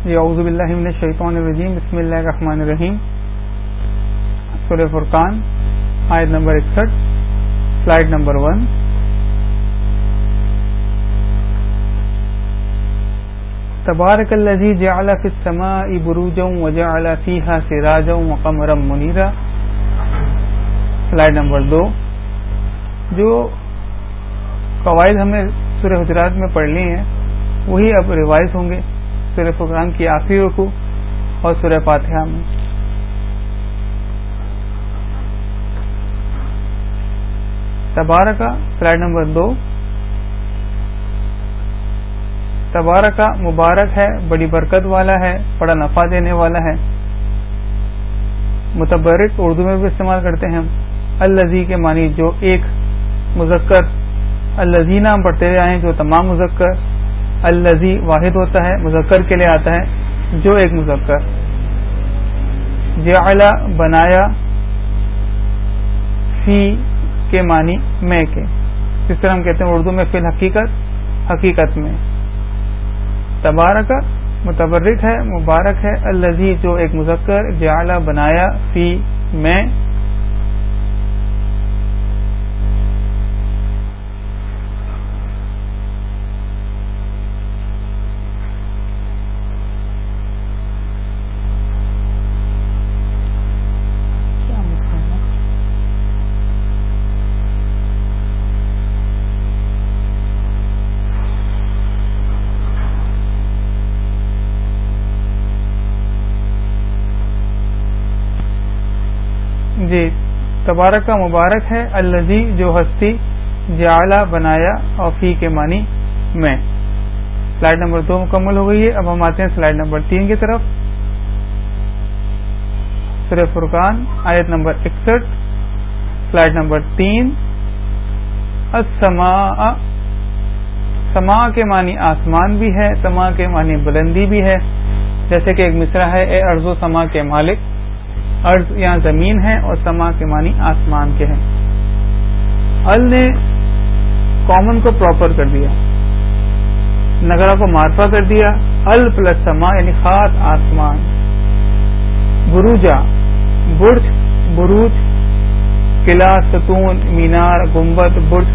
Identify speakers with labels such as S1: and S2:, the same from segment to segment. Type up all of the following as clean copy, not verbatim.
S1: اعوذ باللہ من الشیطان الرجیم، بسم اللہ الرحمن الرحیم۔ سورہ فرقان آیت نمبر 61، سلائیڈ نمبر 1۔ تبارک الذی جعل فی السماء بروجا وجعل فیہا سراجا وقمرا منیرا، سلائیڈ نمبر 2۔ جو قواعد ہم نے سورہ حجرات میں پڑھ لی ہیں وہی اب ریوائز ہوں گے سورہ فرقان کی آخری رکوع اور سورہ فاتحہ میں۔ تبارکہ سلائیڈ نمبر 2۔ تبارکہ مبارک ہے، بڑی برکت والا ہے، بڑا نفع دینے والا ہے۔ متبرک اردو میں بھی استعمال کرتے ہیں ہم۔ الذی کے معنی جو ایک مذکر، الذین ہم پڑھتے آئے ہیں جو تمام مذکر، الذی واحد ہوتا ہے، مذکر کے لیے آتا ہے جو ایک مذکر۔ جعل بنایا، فی کے معنی میں کے، جس طرح ہم کہتے ہیں اردو میں فی الحقیقت، حقیقت میں۔ تبارک متبرک ہے، مبارک ہے، الذی جو ایک مذکر، جعل بنایا، فی میں، جی تبارک کا مبارک ہے، الذی جو ہستی، جعل بنایا، اور فی کے معنی میں۔ سلائیڈ نمبر 2 مکمل ہو گئی ہے۔ اب ہم آتے ہیں سلائیڈ نمبر 3 کی طرف۔ سورہ فرقان آیت نمبر 61، سلائیڈ نمبر 3۔ السماء، سماء کے معنی آسمان بھی ہے، سماء کے معنی بلندی بھی ہے۔ جیسے کہ ایک مصرع ہے، اے ارض و سما کے مالک، ارض یہاں زمین ہے اور سما کے معنی آسمان کے ہیں۔ ال نے کامن کو پراپر کر دیا، نگرہ کو معرفہ کر دیا، ال پلس سما یعنی خاص آسمان۔ بروجا برج، بروج قلعہ، ستون، مینار، گنبد، برج۔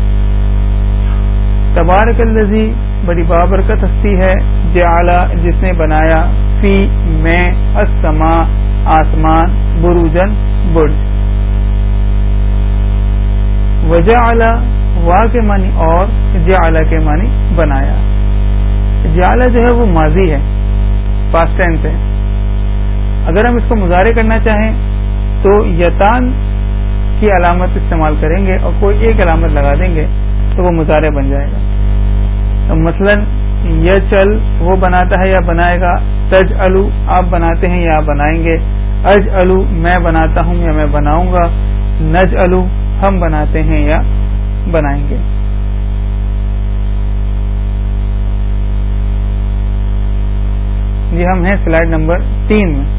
S1: تبارک الذی بڑی بابرکت ہستی ہے، جعل جس نے بنایا، فی میں، السماء آسمان، بروجن برج۔ وجعل وا کے معنی اور، جعل کے معنی بنایا۔ جعل جو ہے وہ ماضی ہے، پاسٹ ٹینس ہے۔ اگر ہم اس کو مضارع کرنا چاہیں تو یتان کی علامت استعمال کریں گے اور کوئی ایک علامت لگا دیں گے تو وہ مضارع بن جائے گا۔ تو مثلا یچل وہ بناتا ہے یا بنائے گا، تجعلو آپ بناتے ہیں یا بنائیں گے، اجعلو میں بناتا ہوں یا میں بناؤں گا، نجعلو ہم بناتے ہیں یا بنائیں گے۔ یہ ہم ہیں سلائیڈ نمبر 3 میں۔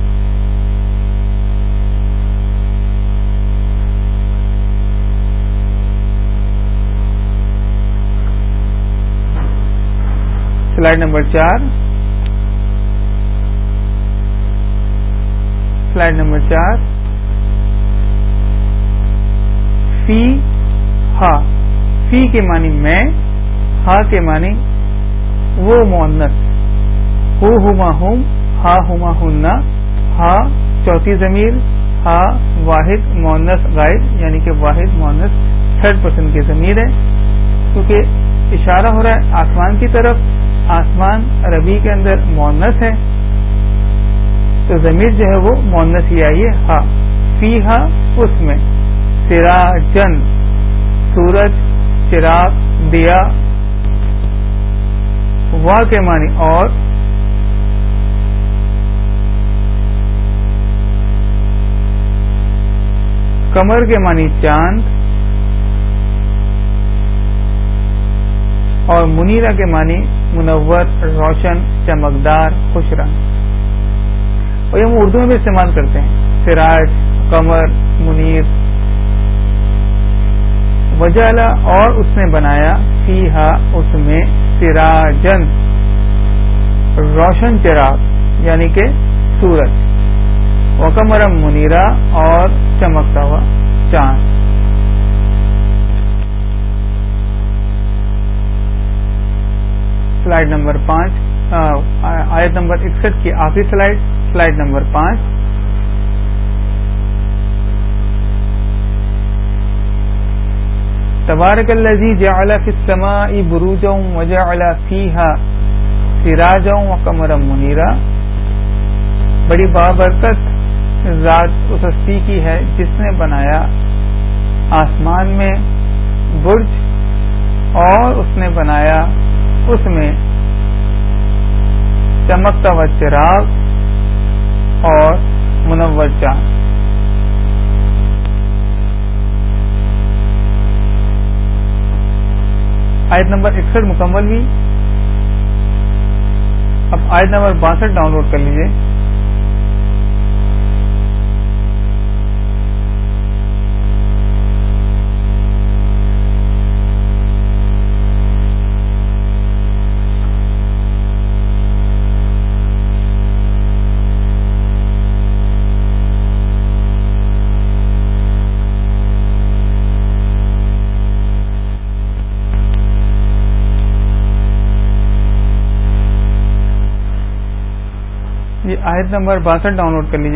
S1: Slide number 4، slide number 4۔ فی ہا، فی کے معنی میں، ہا کے معنی وہ مؤنث، ہو ہما ہم، ہا ہما ہننا، ہا چوتھی ضمیر، ہا واحد مؤنث غائب یعنی کہ واحد مؤنث 3rd کی ضمیر ہے، کیونکہ اشارہ ہو رہا ہے آسمان کی طرف۔ آسمان عربی کے اندر مؤنث ہے تو ضمیر جو ہے وہ مؤنث ہی آئی ہے، ہا۔ فی ہا اس میں، سراجن سورج، چراغ، دیا۔ وا کے معنی اور، قمر کے معنی چاند، اور منیرہ کے معنی منور، روشن، چمکدار، خوش رنگ۔ اور یہ ہم اردو میں بھی استعمال کرتے ہیں، سراج، قمر، منیر۔ وجعل اور اس نے بنایا، فیہا اس میں، سراجن روشن چراغ یعنی کہ سورج، وقمرم منیرا اور چمکتا ہوا چاند. سلائیڈ نمبر 5 آیت نمبر 61 کی آخری سلائیڈ نمبر 5. تبارک الذی جعل فی السماء بروجا وجعل فیہا سراجا وقمرا منیرا. بڑی بابرکت ذات اس ہستی کی ہے جس نے بنایا آسمان میں برج اور اس نے بنایا اس میں چمکتا ہوا چراغ اور منور چاند. آیت نمبر 61 مکمل ہوئی. اب آیت نمبر 62 ڈاؤن لوڈ کر لیجیے. آیت نمبر 62 ڈاؤن لوڈ کر لیجیے.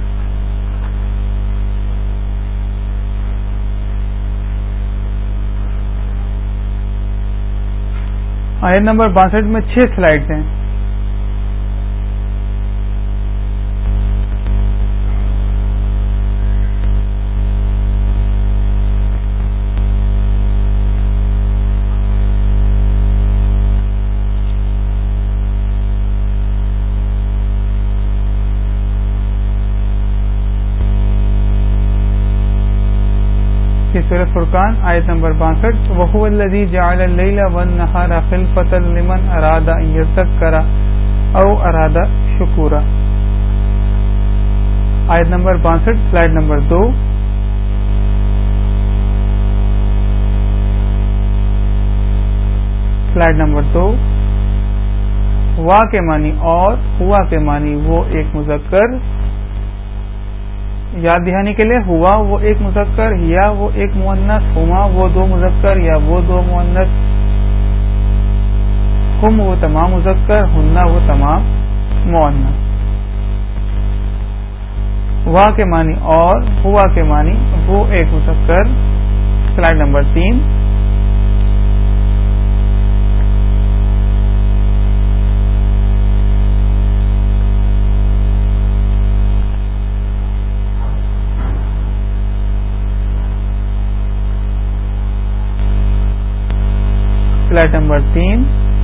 S1: آیت نمبر 62 میں 6 سلائیڈز ہیں. سورۃ فرقان آیت نمبر 62. وَهُوَ الَّذِي جَعَلَ اللَّيْلَ وَالنَّهَارَ خِلْفَةً لِمَنْ أَرَادَ أَن يَذَّكَّرَ أَوْ أَرَادَ شُكُورًا. آیت number 62 slide number 2. Slide number 2. وا کے معنی اور ہوا کے معنی وہ ایک مذکر. یاد دہانی کے لیے ہوا وہ ایک مذکر، یا وہ ایک مؤنث، ہما وہ دو مذکر یا وہ دو مؤنث، ہم وہ تمام مذکر، ہننا وہ تمام مؤنث. وا کے معنی اور ہوا کے معنی وہ ایک مذکر. Slide number 3. Slide number 3.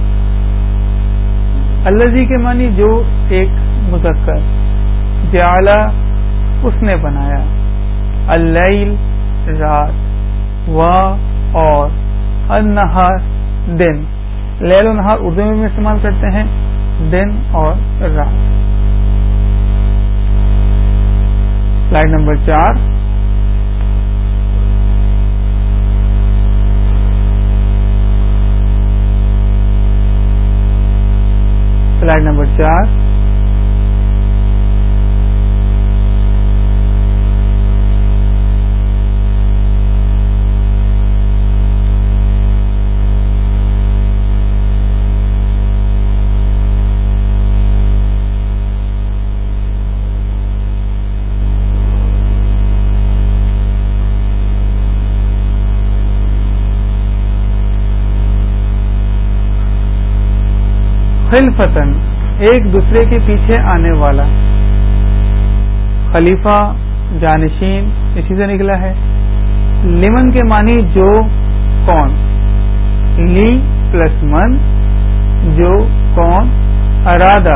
S1: الذی کے معنی جو ایک مذکر، جعل اس نے بنایا، اللیل رات، و اور النہار دن. لیل و نہار اردو میں بھی استعمال کرتے ہیں، دن اور رات. Slide number 4. Slide number 4. خلفتن ایک دوسرے کے پیچھے آنے والا. خلیفہ جانشین اسی سے نکلا ہے. لمن کے معنی جو کون، لی پلس من جو کون. ارادہ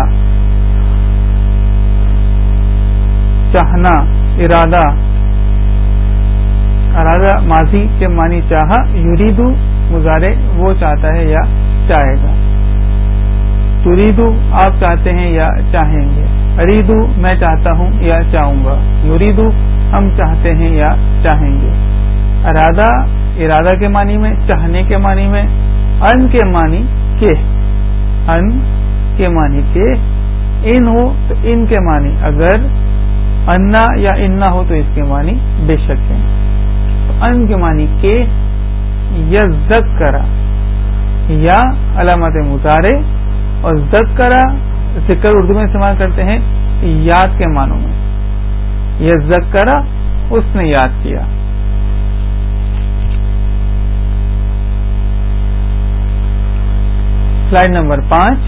S1: چاہنا، ارادہ ارادہ ماضی کے معنی چاہا. یریدو مضارع وہ چاہتا ہے یا چاہے گا. تریدو آپ چاہتے ہیں یا چاہیں گے. اریدو میں چاہتا ہوں یا چاہوں گا. نریدو ہم چاہتے ہیں یا چاہیں گے. ارادہ ارادہ کے معنی میں، چاہنے کے معنی میں. ان کے معنی کہ، ان کے معنی کے، ان ہو تو ان کے معنی اگر، انا یا انا ہو تو اس کے معنی بے شک ہے. تو ان کے معنی کے، یذکر یا علامت مضارع، اور ذکر ذکر اردو میں استعمال کرتے ہیں یاد کے معنوں میں. یذکر اس نے یاد کیا. Slide number 5.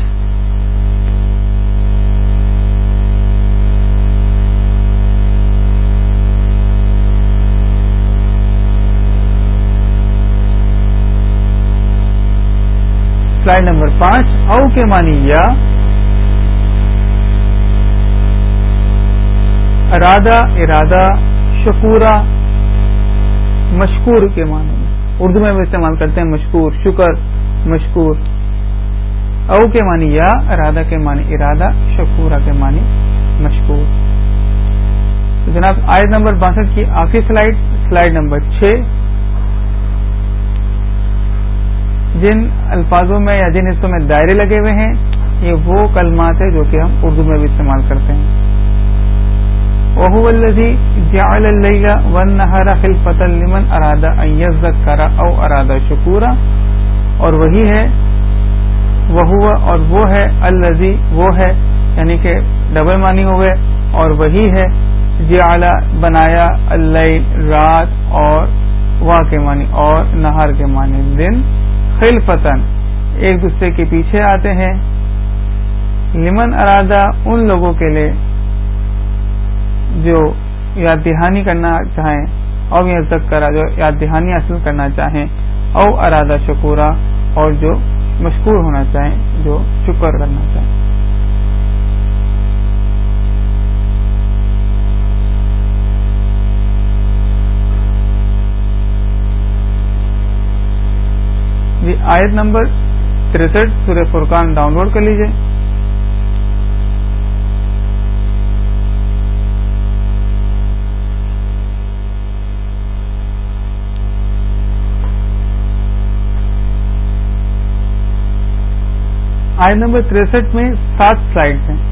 S1: سلائیڈ نمبر 5 او کے معنی یا، ارادہ ارادہ، شکورا مشکور کے معنی میں. اردو میں بھی استعمال کرتے ہیں مشکور، شکر، مشکور. او کے معنی یا، ارادہ کے معنی ارادہ، شکورا کے معنی مشکور. تو جناب آیت نمبر 62 کی آخری سلائیڈ نمبر 6. جن الفاظوں میں یا جن حصوں میں دائرے لگے ہوئے ہیں یہ وہ کلمات ہیں جو کہ ہم اردو میں بھی استعمال کرتے ہیں. وَهُوَ الَّذِي جَعَلَ اللَّيْلَ وَالنَّهَارَ خِلْفَةً لِمَنْ أَرَادَ أَن يَذَّكَّرَ أَوْ أَرَادَ شُكُورًا. اور وہی ہے، وَهُوَ اور وہ ہے، الَّذِي وہ ہے، یعنی کہ ڈبل معنی ہوئے، اور وہی ہے، جعل بنایا، الليل رات، اور وا کے معنی اور، نہار کے معنی دن، خلفتن ایک دوسرے کے پیچھے آتے ہیں، لمن ارادہ ان لوگوں کے لیے جو یاد دہانی کرنا چاہیں، او یذکر جو یاد دہانی حاصل کرنا چاہیں، او ارادہ شکورا اور جو مشکور ہونا چاہیں، جو شکر کرنا چاہیں. جی آیت نمبر 63 سورہ فرقان ڈاؤن لوڈ کر لیجئے. آیت نمبر 63 میں 7 سلائیڈ ہیں.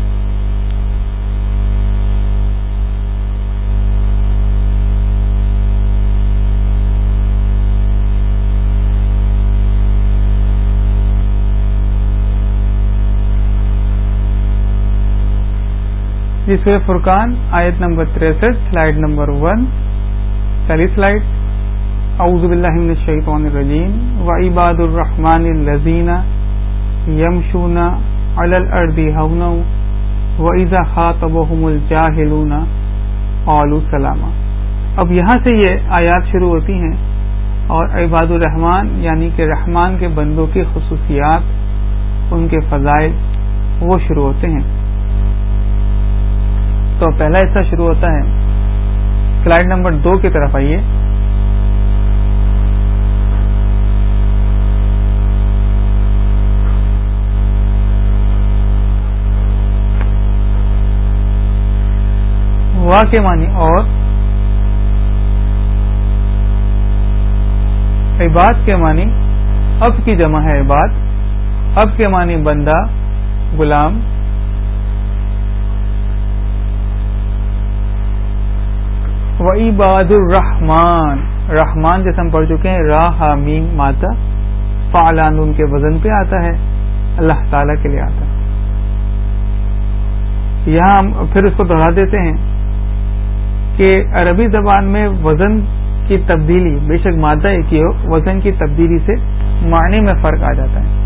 S1: جی سورہ فرقان آیت نمبر 63 سلائیڈ نمبر 1 پہلی سلائیڈ. اعوذ باللہ من الشیطان الرجیم. وعباد الرحمن الذین یمشون علی الارض ہونا واذا خاطبهم الجاہلون قالوا سلاما. اب یہاں سے یہ آیات شروع ہوتی ہیں اور عباد الرحمن یعنی کہ رحمان کے بندوں کی خصوصیات، ان کے فضائل وہ شروع ہوتے ہیں. تو پہلا حصہ شروع ہوتا ہے، سلائیڈ نمبر 2 کی طرف آئیے. وا کے معنی اور، عباد کے معنی اب کی جمع ہے عباد، اب کے معنی بندہ، غلام. وعباد الرحمن، رحمان جیسے ہم پڑھ چکے ہیں، را ہا میم ماتا، فعلان ان کے وزن پہ آتا ہے، اللہ تعالی کے لیے آتا ہے. یہاں ہم پھر اس کو دہرا دیتے ہیں کہ عربی زبان میں وزن کی تبدیلی بے شک مادہ ایک ہی ہو، وزن کی تبدیلی سے معنی میں فرق آ جاتا ہے.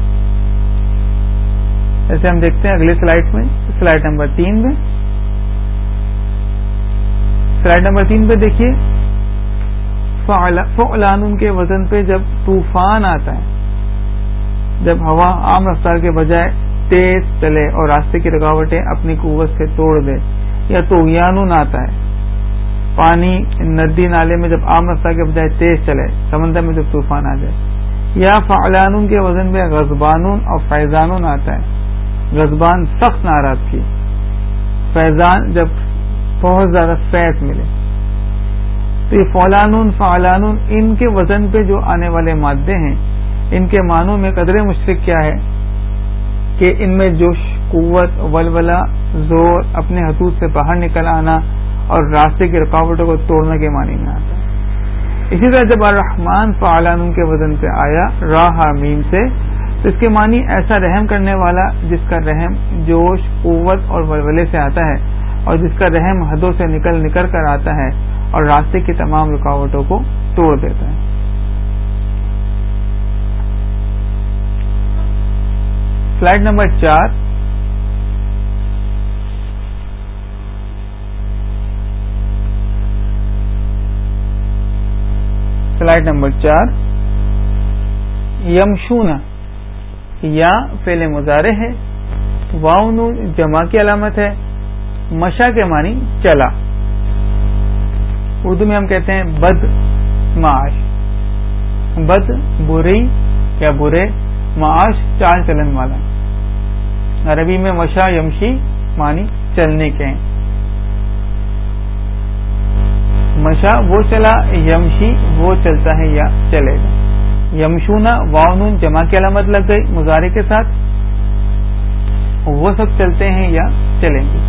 S1: جیسے ہم دیکھتے ہیں اگلے سلائیڈ میں، سلائیڈ نمبر 3 میں. سلائیڈ نمبر 3 پہ دیکھیے، فعلان کے وزن پہ جب طوفان آتا ہے، جب ہوا عام رفتار کے بجائے تیز چلے اور راستے کی رکاوٹیں اپنی قوت سے توڑ دے، یا طغیان آتا ہے، پانی ندی نالے میں جب عام رفتار کے بجائے تیز چلے، سمندر میں جب طوفان آ جائے. یا فعلان کے وزن پہ غضبان اور فیضان آتا ہے، غضبان سخت ناراضگی، فیضان جب بہت زیادہ فیض ملے. تو یہ فعلان ان کے وزن پہ جو آنے والے مادے ہیں، ان کے معنوں میں قدر مشترک کیا ہے کہ ان میں جوش، قوت، ولولہ، زور، اپنے حدود سے باہر نکل آنا اور راستے کی رکاوٹوں کو توڑنے کے معنی میں آتا ہے۔ اسی طرح جب الرحمن فعلان کے وزن پہ آیا راہ میم سے، تو اس کے معنی ایسا رحم کرنے والا جس کا رحم جوش، قوت اور ولولے سے آتا ہے، اور جس کا رحم حدوں سے نکل کر آتا ہے اور راستے کی تمام رکاوٹوں کو توڑ دیتا ہے۔ Slide number 4۔ سلائیڈ نمبر 4، یمشون، یا فعل مضارع ہے، واو نون جمع کی علامت ہے، مشا کے معنی چلا، اردو میں ہم کہتے ہیں بد معاش، بد بری یا برے، معاش چال چلن والا۔ عربی میں مشا یمشی معنی چلنے کے ہیں، مشا وہ چلا، یمشی وہ چلتا ہے یا چلے گا۔ یمشونا واو نون جمع کی علامت لگ گئی مضارع کے ساتھ، وہ سب چلتے ہیں یا چلیں گے۔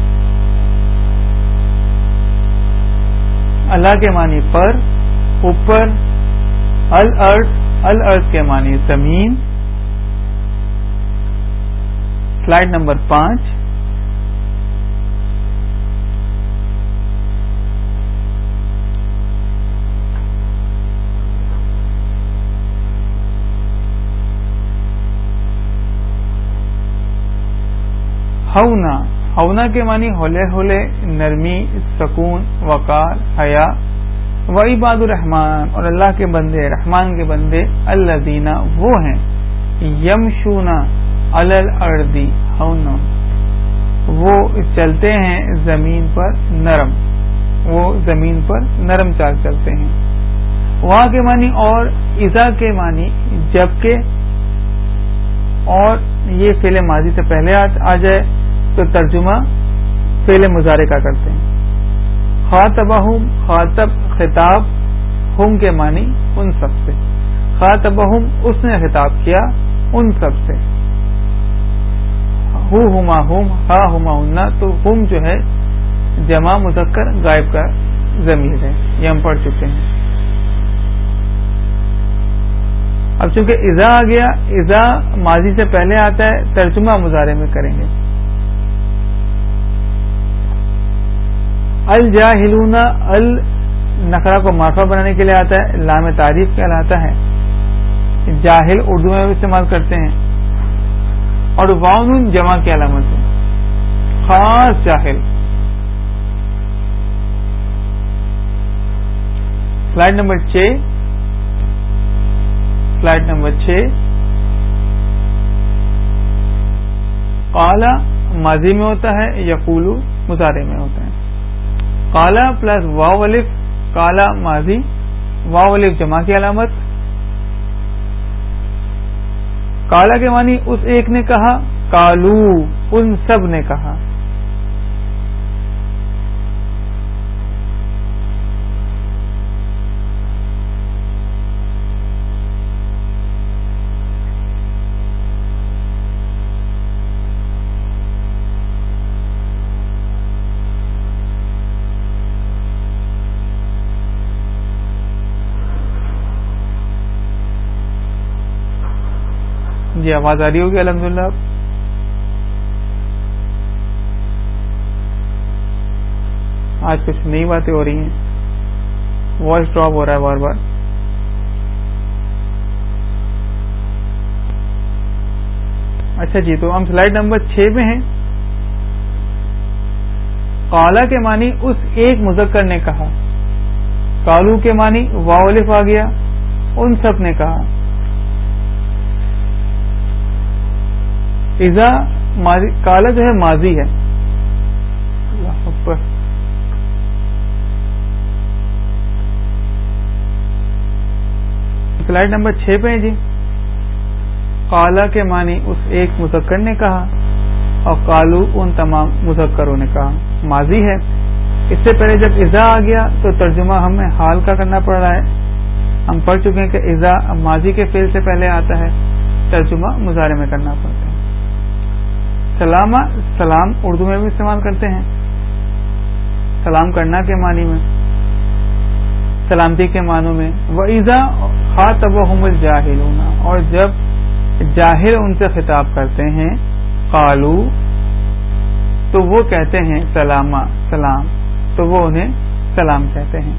S1: اللہ کے معنی پر، اوپر، الارض کے معنی زمین۔ Slide number 5۔ ہونا کے معنی ہولے ہولے، نرمی، سکون، وقار، حیا۔ وعباد الرحمن، اور اللہ کے بندے، رحمان کے بندے، الذین وہ ہیں، یمشون علی الارض ہونا وہ چلتے ہیں زمین پر نرم، وہ زمین پر نرم چال چلتے ہیں۔ وہاں کے معنی اور، اذا کے معنی جبکہ، اور یہ فعل ماضی سے پہلے آ جائے تو ترجمہ فعل مضارع کا کرتے ہیں۔ خاطبہم، خاطب خطاب، ہم کے معنی ان سب سے، خاطبہم اس نے خطاب کیا ان سب سے۔ ہما ہم، ہا ہما ہننا، تو ہم جو ہے جمع مذکر غائب کا ضمیر ہے، یہ ہم پڑھ چکے ہیں۔ اب چونکہ اذا آ گیا، اذا ماضی سے پہلے آتا ہے، ترجمہ مضارع میں کریں گے۔ الجاہلون، ال نکرہ کو معرفہ بنانے کے لیے آتا ہے، لام تعریف کہلاتا ہے، جاہل اردو میں بھی استعمال کرتے ہیں، اور واو نون جمع کی علامت ہے، خاص جاہل۔ Slide number 6۔ سلائیڈ نمبر 6، قال ماضی میں ہوتا ہے، یقول مضارع میں ہوتا ہے۔ قال پلس واو الف، قال ماضی، واو الف جمع کی علامت۔ قال کے معنی اس ایک نے کہا، قالو ان سب نے کہا۔ جی آواز آ رہی ہوگی الحمدللہ۔ آج کچھ نئی باتیں ہو رہی ہیں، وائس ڈراپ ہو رہا ہے بار بار۔ اچھا جی، تو ہم سلائیڈ نمبر 6 میں ہیں۔ قالا کے معنی اس ایک مذکر نے کہا، قالو کے معنی واو الف آ گیا، ان سب نے کہا۔ اذا قالا جو ہے ماضی ہے، اللہ اکبر۔ سلائیڈ نمبر 6 پہ جی۔ قالا کے معنی اس ایک مذکر نے کہا، اور قالو ان تمام مذکروں نے کہا، ماضی ہے۔ اس سے پہلے جب اذا آ گیا تو ترجمہ ہمیں حال کا کرنا پڑ رہا ہے۔ ہم پڑھ چکے ہیں کہ اذا ماضی کے فعل سے پہلے آتا ہے، ترجمہ مضارع میں کرنا پڑتا ہے۔ سلامہ سلام اردو میں بھی استعمال کرتے ہیں، سلام کرنا کے معنی میں، سلامتی کے معنوں میں. وَإِذَا خَاطَبَهُمُ الْجَاهِلُونَ، اور جب جاہل ان سے خطاب کرتے ہیں، قالوا، تو وہ کہتے ہیں سلامہ سلام، تو وہ انہیں سلام کہتے ہیں.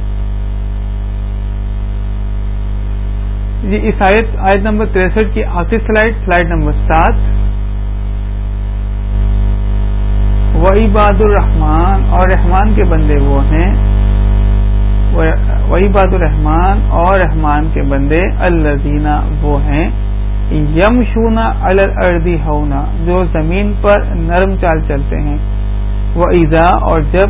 S1: جی اس آیت نمبر 63 کی آخری سلائیڈ نمبر 7. وعباد الرحمن، اور رحمان کے بندے وہ ہیں، وعباد الرحمن، اور رحمان کے بندے الذین وہ ہیں، یمشون علی الارض ہونا، جو زمین پر نرم چال چلتے ہیں. وَإِذَا، اور جب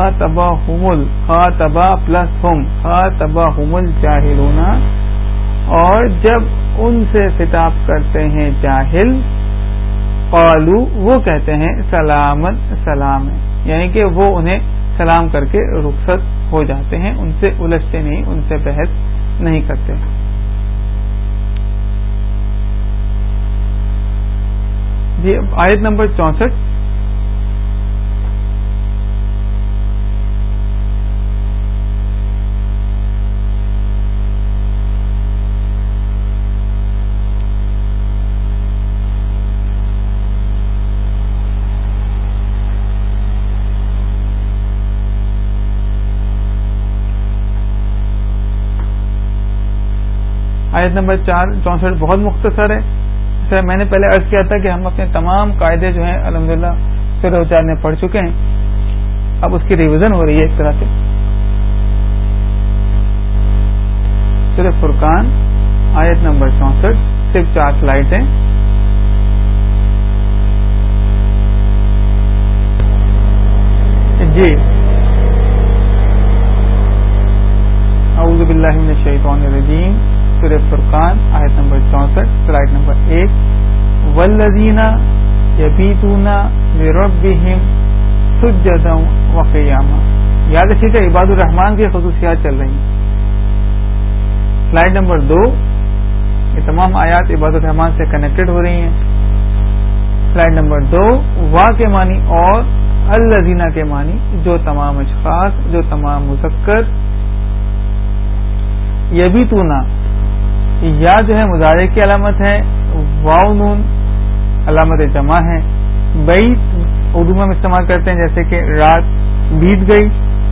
S1: خاطبہ پلس ہم، خاطبہم الجاہلون، اور جب ان سے خطاب کرتے ہیں جاہل، قالو، وہ کہتے ہیں سلامن سلام ہے، یعنی کہ وہ انہیں سلام کر کے رخصت ہو جاتے ہیں، ان سے الجھتے نہیں، ان سے بحث نہیں کرتے. جی آیت نمبر 64. آیت نمبر 64 بہت مختصر ہے. جیسے میں نے پہلے عرض کیا تھا کہ ہم اپنے تمام قاعدے جو ہیں الحمدللہ سورہ چار میں پڑھ چکے ہیں، اب اس کی ریویژن ہو رہی ہے ایک طرح سے. سورہ فرقان آیت نمبر 64، صرف 4 سلائیڈ ہیں. جی اعوذ باللہ من الشیطان الرجیم، سورہ فرقان آیت نمبر 64، سلائیڈ نمبر 1. والذین یبیتون لربہم سجدا وقیاما. یاد رکھیے کہ عباد الرحمان کی خصوصیات چل رہی ہیں. سلائیڈ نمبر 2، یہ تمام آیات عباد الرحمان سے کنیکٹڈ ہو رہی ہیں. سلائیڈ نمبر 2، وا کے معنی اور الذین کے معنی، جو تمام اشخاص، جو تمام مذکر. یبیتون، یا جو ہے مضارع کی علامت ہے، واو نون علامت جمع ہے. بیت اردو میں ہم استعمال کرتے ہیں جیسے کہ رات بیت گئی.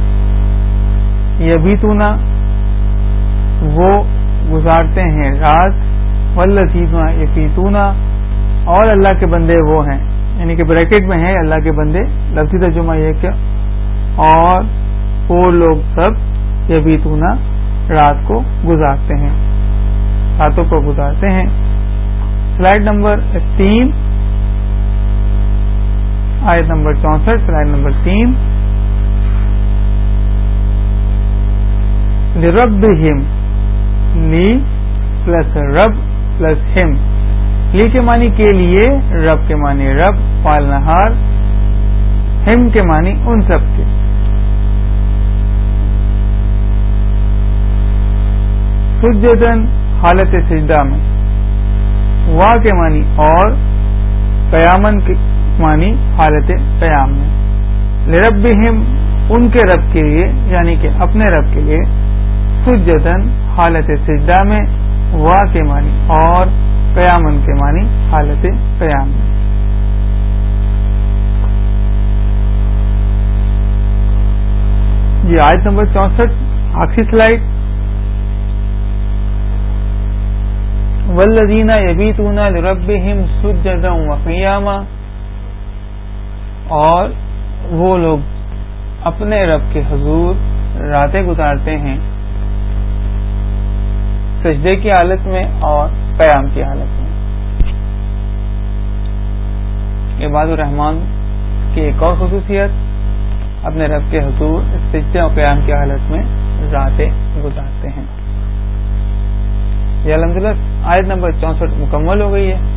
S1: یبیتون وہ گزارتے ہیں رات. والذین یبیتون، اور اللہ کے بندے وہ ہیں، یعنی کہ بریکٹ میں ہیں اللہ کے بندے. لفظی ترجمہ یہ کہ اور وہ لوگ سب یبیتون رات کو گزارتے ہیں، راتوں کو گزارتے ہیں. سلائیڈ نمبر 3، آیت نمبر 64، سلائیڈ نمبر 3. لربہم، لی پلس رب پلس ہم. لی کے معنی کے لیے، رب کے معنی رب پالنہار، ہم کے معنی ان سب کے. سجدن حالت سجدہ میں، وا کے معنی اور، قیامن کے معنی حالت قیام میں. لربہم، ان کے رب کے لیے، یعنی کہ اپنے رب کے لیے. سجدن حالت سجدہ میں، وا کے معنی اور، قیامن کے معنی حالت قیام میں. یہ آیت نمبر 64 آخری سلائیڈ. والذین یبیتون لربہم سجدا وقیاما، اور وہ لوگ اپنے رب کے حضور راتیں گزارتے ہیں سجدے کی حالت میں اور قیام کی حالت میں. عباد الرحمان کی ایک اور خصوصیت، اپنے رب کے حضور سجدے اور قیام کی حالت میں راتیں گزارتے ہیں. یہ الحمدللہ آیت نمبر 64 مکمل ہو گئی ہے.